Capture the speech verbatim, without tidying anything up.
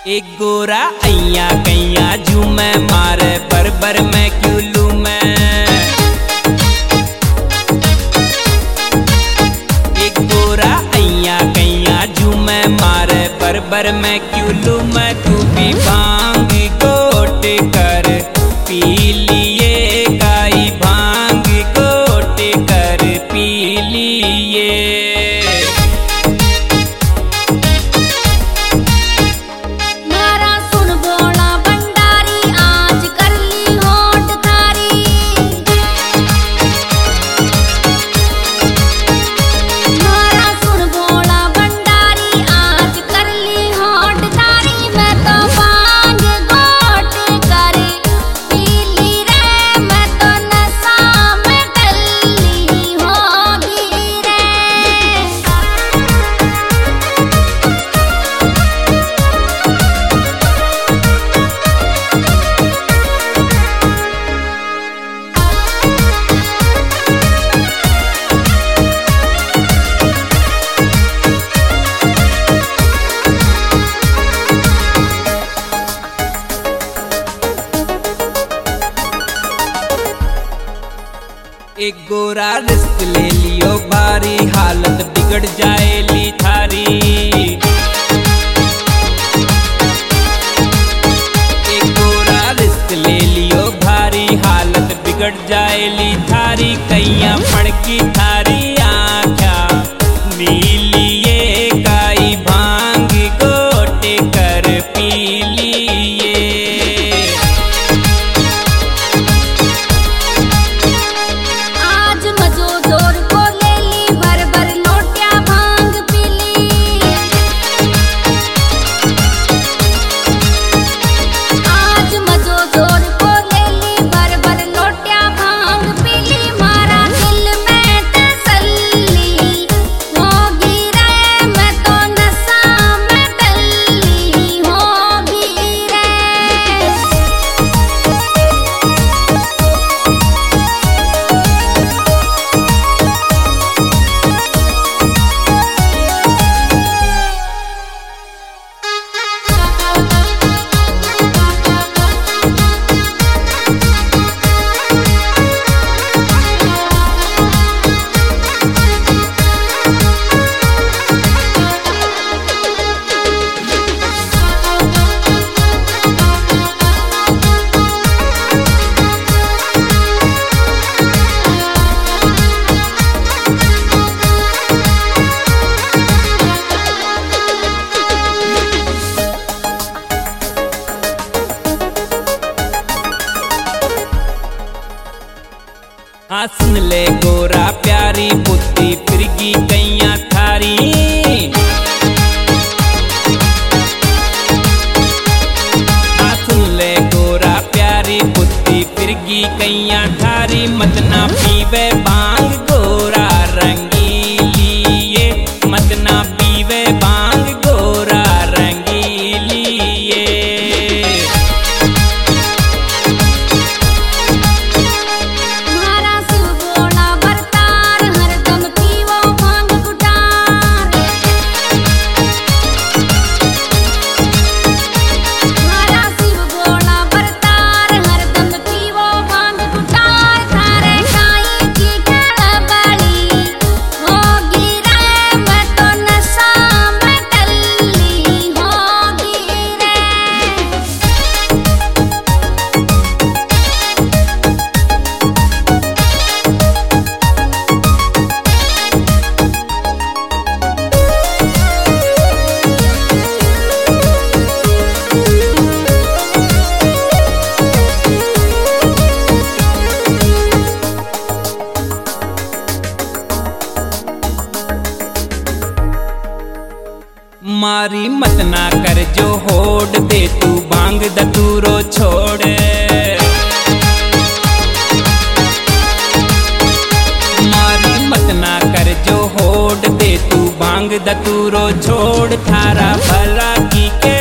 एक गोरा अइया कैया झूमे मारे बर बर मैं क्यों लूं मैं। एक गोरा अइया कैया झूमे मारे बर बर मैं क्यों लूं मैं। तू भी भांग गोट कर पी लिए गाई भांग गोट कर पी लिए। एक गोरा रिस्क ले लियो भारी हालत बिगड़ जाएली थारी। एक गोरा रिस्क ले लियो भारी हालत बिगड़ जाएली थारी। कैया फड़की थारी आँखा नीलिए गाई भांग गोटे कर पी लिए। हाँ सुन ले गोरा प्यारी बुद्धि फिरगी कैया थारी। हाँ सुन ले गोरा प्यारी बुद्धि फिरगी कैया थारी। मत ना पीवे भांग गोरा रंगीलिए मत ना पीवे भांग गोरा रंगीलिए। मारी मत ना कर जो होड़ दे तू भांग दतूरो छोड़। मारी मत ना कर जो होड़ दे तू भांग दतूरो छोड़। थारा भला की के